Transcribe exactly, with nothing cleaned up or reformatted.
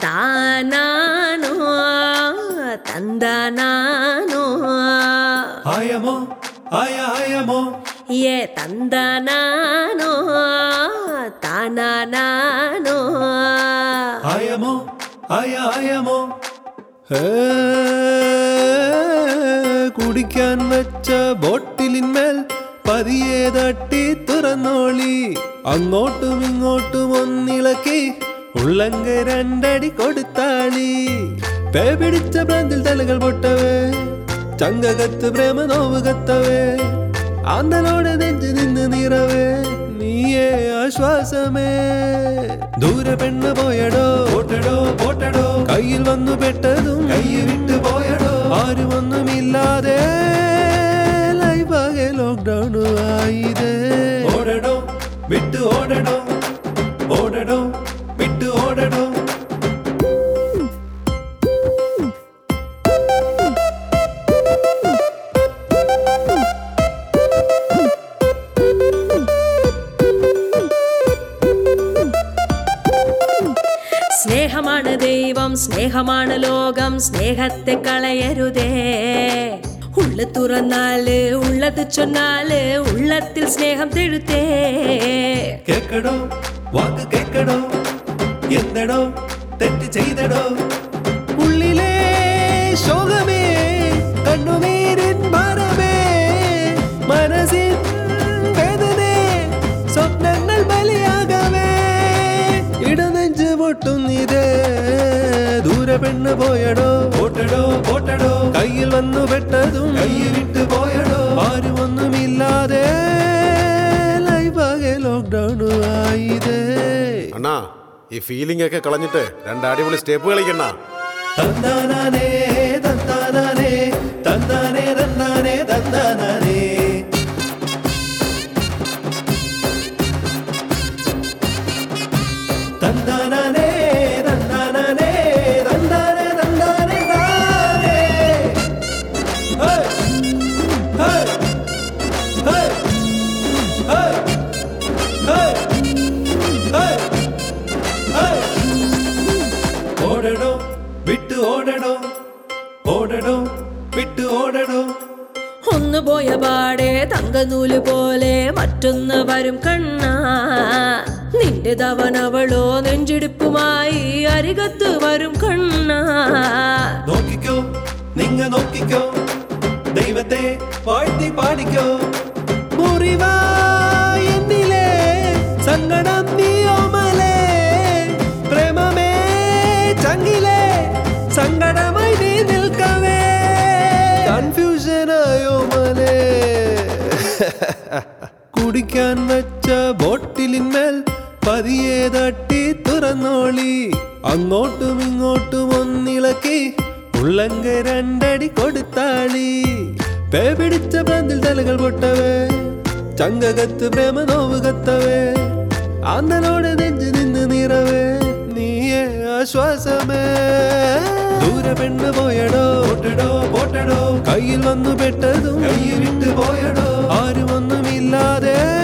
താനാനോ തന്താനാനോ ആയമോ ആയ ആയമോ ഏ തന്താനാനോ താനാനാനോ ആയമോ ആയ ആയമോ കുടിക്കാൻ വെച്ച ബോട്ടിലിന്മേൽ പതിയെ തട്ടി തുറന്നോളി അങ്ങോട്ടും ഇങ്ങോട്ടും ഒന്നിളക്കി ഉള്ളങ്ക രണ്ടടി കൊടുത്താളി പേ പിടിച്ച പ്രാന്തിൽ തലകൾ പൊട്ടവേ ചങ്കകത്ത് പ്രേമ നോവ് കത്തവേ ആന്തലോടെ നെഞ്ചു നിന്ന് നിറവേ നീയേ ആശ്വാസമേ ദൂരെ പെണ്ണ് പോയടോ പോട്ടടോ പോട്ടടോ കയ്യിൽ വന്നു പെട്ടതും കൈ വിട്ടു പോയടോ ആരുമൊന്നുമില്ലാതെ ലൈഫാകെ ലോക്ക്ഡൗൺ ആയിതേ ഓടടോ വിട്ടു ഓടടോ ഓടടോ വിട്ടു ഓടടോ സ്നേഹമാണ് ദൈവം സ്നേഹമാണ് ലോകം സ്നേഹത്തെ കളയരുതേ ഉള്ളു തുറന്നാല് ഉള്ളത് ചൊന്നാല് ഉള്ളത്തിൽ സ്നേഹം തെഴുത്തേ കേക്കടോ വാക്ക് കേക്കടോ എന്തടോ തെറ്റ് ചെയ്തടോ ഉള്ളിലെ ശോകമേ കണ്ണുനീരിൻ ഭാരമേ മനസ്സിൻ വേദനേ സ്വപ്നങ്ങൾ ബലിയാകവേ ഇടനെഞ്ച് പൊട്ടുന്നിതേ ദൂരെ പെണ്ണ് പോയടോ പോട്ടടോ പോട്ടടോ കയ്യിൽ വന്നു പെട്ടതും കൈ വിട്ടു പോയടോ ആരുമൊന്നുമില്ലാതെ ലൈഫാകെ ലോക്ക്ഡൗൺ ആയിതേ അണ്ണാ ഈ ഫീലിംഗ് ഒക്കെ കളഞ്ഞിട്ട് രണ്ട് അടിപൊളി സ്റ്റെപ്പ് കളിക്കണ്ണ തന്താനാനേ തന്താനാനേ തന്താനേ തന്താനേ തന്താനാനേ തന്താനാനേ തന്താനാനേ തന്താനേ തന്താനേ താനേ ഹേ ഹേ ഹേ ഹേ ഹേ ഹേ ഓടടോ വിട്ടു ഓടടോ ഓടടോ വിട്ടു ഓടടോ ഒന്ന് പോയ പാടെ തങ്കനൂല് പോലെ മറ്റൊന്ന് വരും കണ്ണ നിന്റെ തവനവളോ നെഞ്ചിടിപ്പുമായി അരികത്ത് വരും കണ്ണ നോക്കിക്കോ നിങ്ങ നോക്കിക്കോ ദൈവത്തെ വാഴ്ത്തി പാടിക്കോ മുറിവായി എന്നിലെ സങ്കടം നീയോമലേ പ്രേമമേ ചങ്കിലെ സങ്കടമായി നീ നിൽക്കവേ കൺഫ്യൂഷനായോ മലേ കുടിക്കാൻ വെച്ച ബോട്ടിലിന്മേൽ പതിയെ തട്ടി തുറന്നോളി അങ്ങോട്ടും ഇങ്ങോട്ടും ഒന്നിളക്കി ഉള്ളങ്ക രണ്ടടി കൊടുത്താളി പേ പിടിച്ച പ്രാന്തിൽ തലകൾ പൊട്ടവേ ചങ്കകത്ത് പ്രേമ നോവ് കത്തവേ ആന്തലോടെ നെഞ്ചു നിന്ന് നിറവേ നീയേ ആശ്വാസമേ ദൂരെ പെണ്ണ് പോയടോ പോട്ടടോ പോട്ടടോ കയ്യിൽ വന്നു പെട്ടതും കൈ വിട്ടു പോയടോ ആരുമൊന്നുമില്ലാതെ